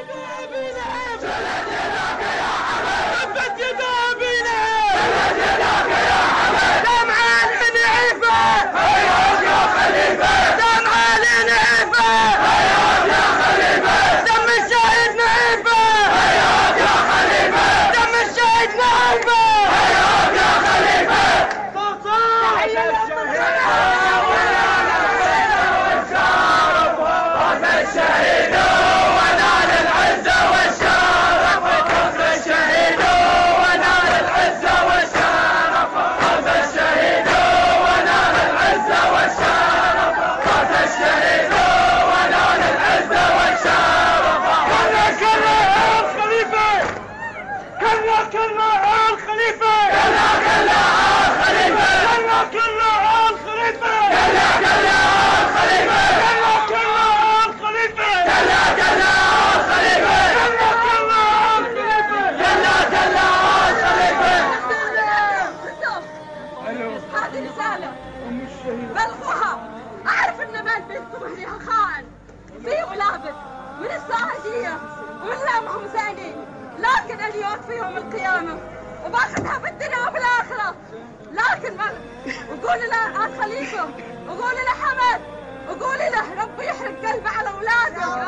بلغوها. اعرف ان مال بنتكم فيها خائن فيه ولابس ولسه هديه ولامهم زينين، لكن اليوم في يوم القيامه وباخذها بالدنيا وبالاخره. لكن وقولي له الخليفه، وقولي له حمد، وقولي له ربي يحرق قلبه على اولاده.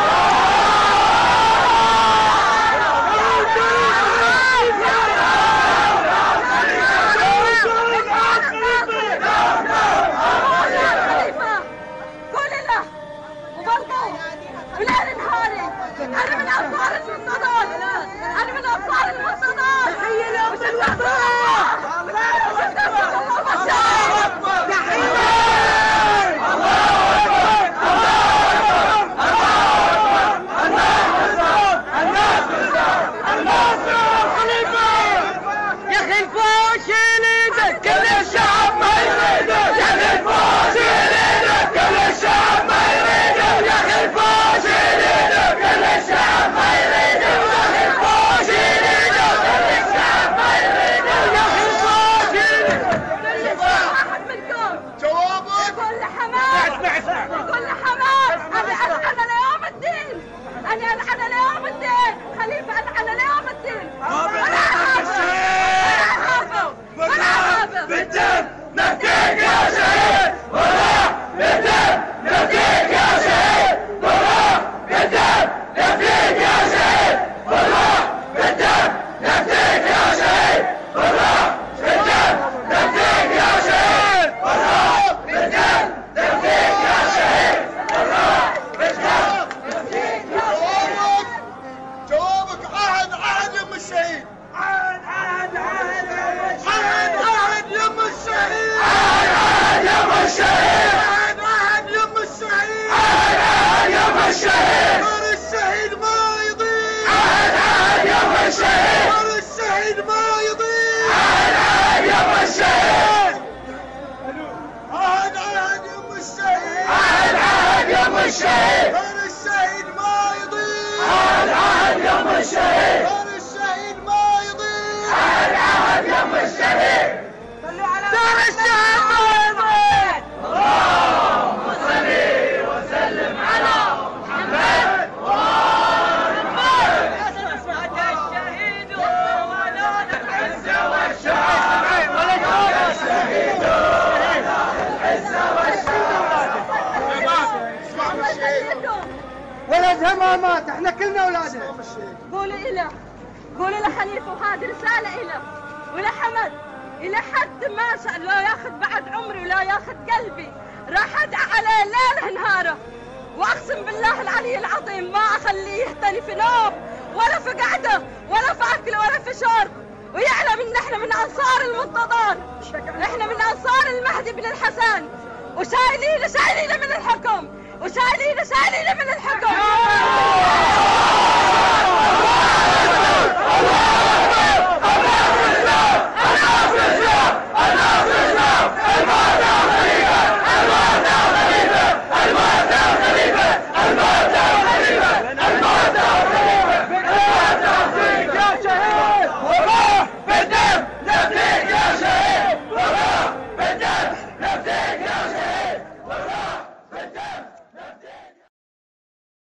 أنا من أنصار المنتظر، أنا من أنصار المنتظر. تحية لأم الوطن. ولدها ما مات، احنا كلنا اولاده. قولي له خليفه، وهذه رساله له ولحمد، الى حد ما شاء الله ياخذ بعد عمري ولا ياخذ قلبي، راح ادعى عليه ليله نهاره، واقسم بالله العلي العظيم ما اخليه يهتني في نوم ولا في قعده ولا في اكل ولا في شرب، ويعلم ان احنا من انصار المنتظر، احنا من انصار المهدي بن الحسن، وشايلينه من الحكم، وشايلينه من